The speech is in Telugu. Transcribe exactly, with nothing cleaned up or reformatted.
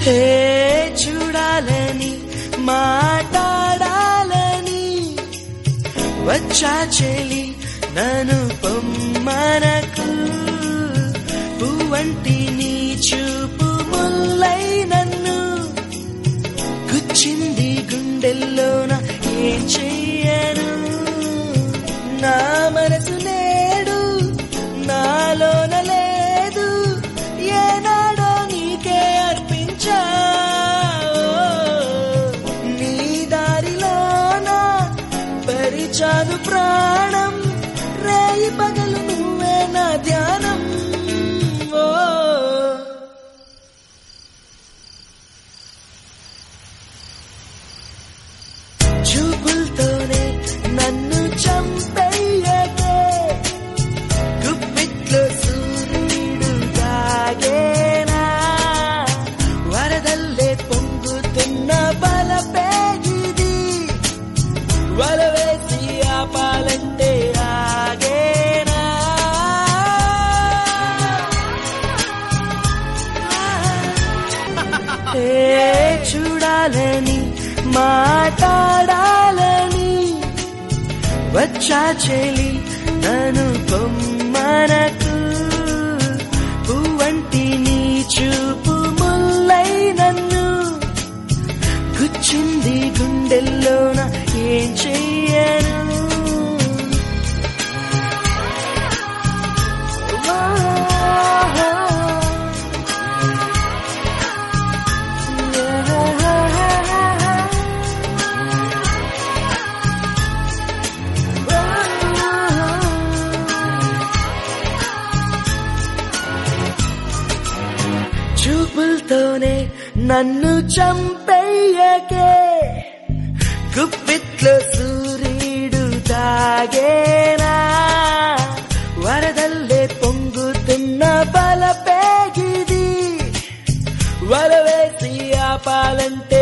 హే చూడాలని మాట్లాడాలని వచ్చా చెలి నన్ను పొమ్మనకు పువ్వంటి నీ చూపు ముల్లై నన్ను గుచ్చింది గుండెల్లోన ఏం చెయ్యను నా మనసు నేడు నాలోన లేదు ఏనాడో నీకే అర్పించా నీ దారిలోన పరిచాను ప్రాణం రేయి పగలు నువ్వే నా ధ్యానం ఓ చూపులతోనే నన్ను చంపేయకే గుప్పిట్లో సూర్యుడు తాగేనా వరదల్లే పొంగుతున్న బలపేగిది వలవేసి ఆపాలంటే ఆగేనా ఏ చూడాలని మాట్లాడాలని వచ్చా చెలి నన్ను పొమ్మనకు పువ్వంటి నీ చూపు ముల్లై నన్ను గుచ్చింది గుండెల్లోన ఏం చెయ్యను చూపులతోనే నన్ను చంపేయకే గుప్పిట్లో సూర్యుడు తాగేనా వరదల్లే పొంగుతున్న బలపేగిది వలవేసి ఆపాలంటే